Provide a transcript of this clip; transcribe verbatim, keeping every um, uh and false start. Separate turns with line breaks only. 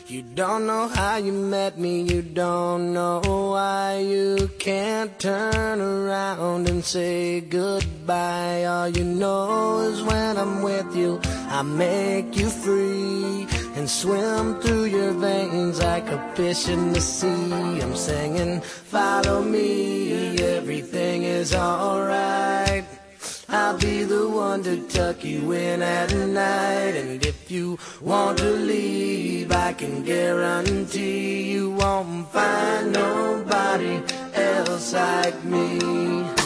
You don't know how you met me, you don't know why you can't turn around and say goodbye. All you know is when I'm with you, I make you free and swim through your veins like a fish in the sea. I'm singing, follow me, everything is alright. I'll be the one to tuck you in at night. And if you want to leave, I can guarantee you won't find nobody else like me.